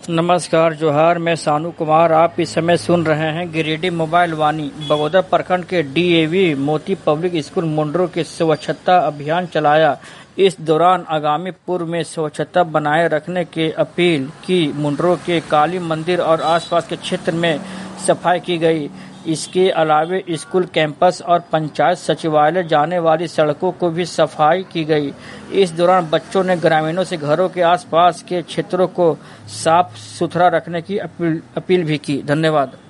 नमस्कार जोहार, मैं सानू कुमार। आप इस समय सुन रहे हैं गिरिडीह मोबाइल वाणी। बगोदर प्रखंड के डीएवी मोती पब्लिक स्कूल मुंड्रो के स्वच्छता अभियान चलाया। इस दौरान आगामी पूर्व में स्वच्छता बनाए रखने की अपील की। मुंड्रो के काली मंदिर और आसपास के क्षेत्र में सफाई की गई। इसके अलावा स्कूल कैंपस और पंचायत सचिवालय जाने वाली सड़कों को भी सफाई की गई। इस दौरान बच्चों ने ग्रामीणों से घरों के आसपास के क्षेत्रों को साफ सुथरा रखने की अपील भी की। धन्यवाद।